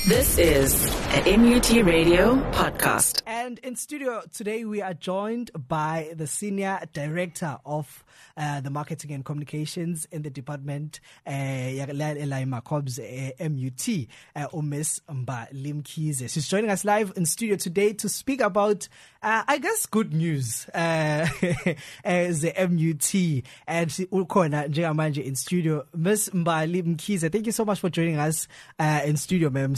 This is a MUT Radio podcast. And in studio today, we are joined by the Senior Director of the Marketing and Communications in the Department, MUT, Miss Mbalie Mkhize. She's joining us live in studio today to speak about, I guess, good news as the MUT. And she in studio. Miss Mbalie Mkhize, thank you so much for joining us in studio, ma'am.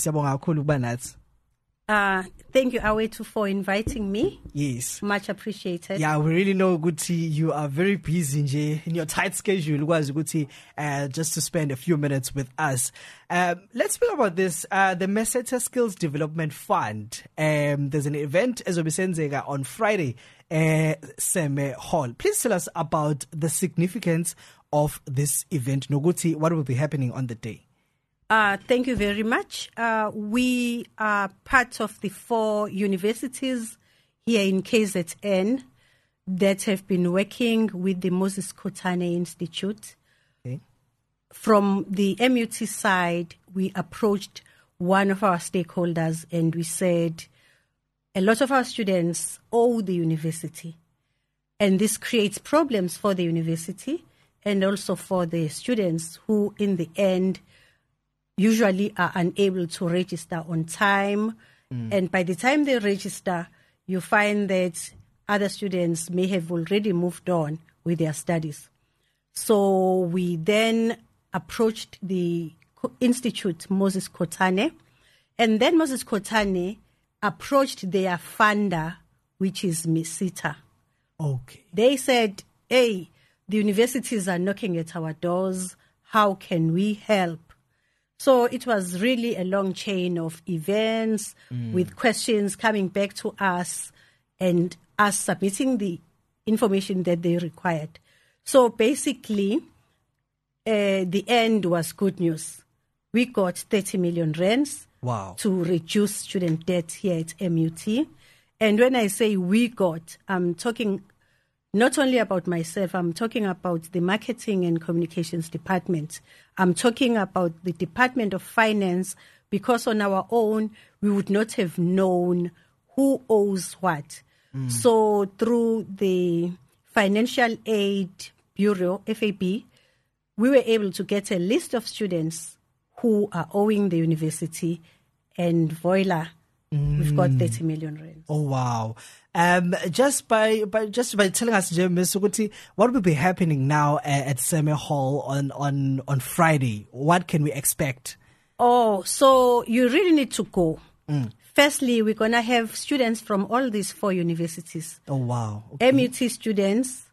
Thank you, Awetu, for inviting me. Yes. Much appreciated. Yeah, we really know, Guti, you are very busy in your tight schedule, Guti, just to spend a few minutes with us. Let's speak about this, the Meseta Skills Development Fund. There's an event, Ezobisenzega, on Friday, Seme Hall. Please tell us about the significance of this event. Noguti, what will be happening on the day? Thank you very much. We are part of the 4 universities here in KZN that have been working with the Moses Kotane Institute. Okay. From the MUT side, we approached one of our stakeholders and we said, a lot of our students owe the university, and this creates problems for the university and also for the students who, in the end, usually are unable to register on time. And by the time they register, you find that other students may have already moved on with their studies. So we then approached the Institute Moses Kotane, and then Moses Kotane approached their funder, which is Meseta. Okay. They said, hey, the universities are knocking at our doors. How can we help? So it was really a long chain of events with questions coming back to us and us submitting the information that they required. So basically, the end was good news. We got 30 million rands to reduce student debt here at MUT. And when I say we got, I'm talking not only about myself, I'm talking about the Marketing and Communications Department. I'm talking about the Department of Finance, because on our own, we would not have known who owes what. So through the Financial Aid Bureau, FAB, we were able to get a list of students who are owing the university, and voila, we've got 30 million rands. Oh, wow. Just by telling us, Ms. Suguti, what will be happening now at Seme Hall on Friday? What can we expect? Oh, so you really need to go. Firstly, we're going to have students from all these 4 universities. Oh, wow. Okay. MUT students,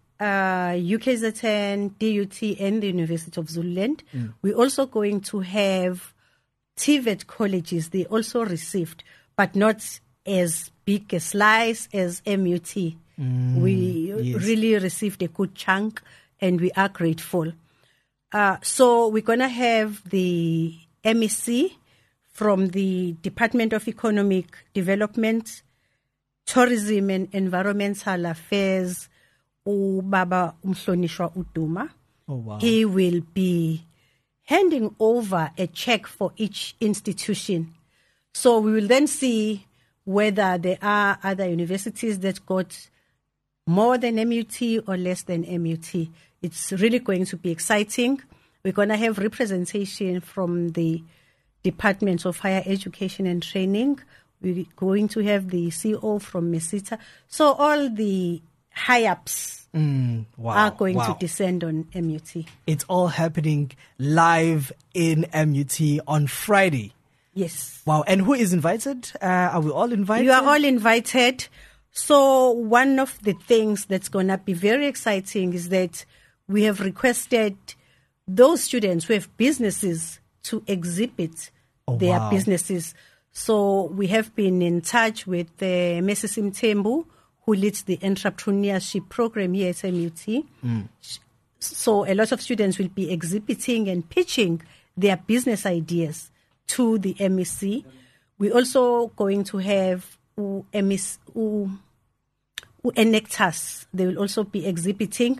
UKZN, DUT, and the University of Zululand. We're also going to have TVET colleges. They also received, but not as big a slice as MUT. We really received a good chunk, and we are grateful. So we're going to have the MEC from the Department of Economic Development, Tourism and Environmental Affairs, Ubaba Umhlonishwa Uduma. Oh, wow. He will be handing over a check for each institution. So we will then see whether there are other universities that got more than MUT or less than MUT. It's really going to be exciting. We're going to have representation from the Department of Higher Education and Training. We're going to have the CEO from Meseta. So all the high-ups are going to descend on MUT. It's all happening live in MUT on Friday. Yes. Wow. And who is invited? Are we all invited? You are all invited. So one of the things that's going to be very exciting is that we have requested those students who have businesses to exhibit their businesses. So we have been in touch with Mrs. Mthembu, who leads the entrepreneurship program here at MUT. So a lot of students will be exhibiting and pitching their business ideas to the MEC. We're also going to have Enectas. They will also be exhibiting.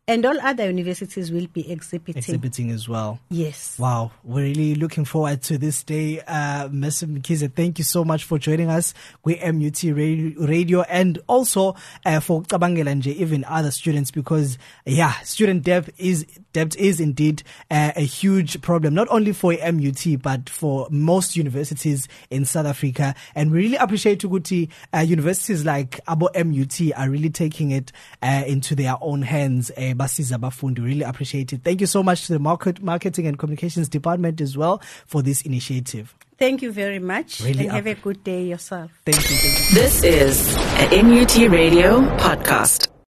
And all other universities will be exhibiting as well. Yes. Wow. We're really looking forward to this day. Ms. Mkhize, thank you so much for joining us with MUT Radio and also for Cabangela nje, even other students, because student debt is indeed a huge problem, not only for MUT but for most universities in South Africa. And we really appreciate Tuguti, universities like Abo MUT are really taking it into their own hands. Basiza Bafundi, really appreciate it. Thank you so much to the marketing and communications department as well for this initiative. Thank you very much. Really and have a good day yourself. Thank you. This is a MUT Radio podcast.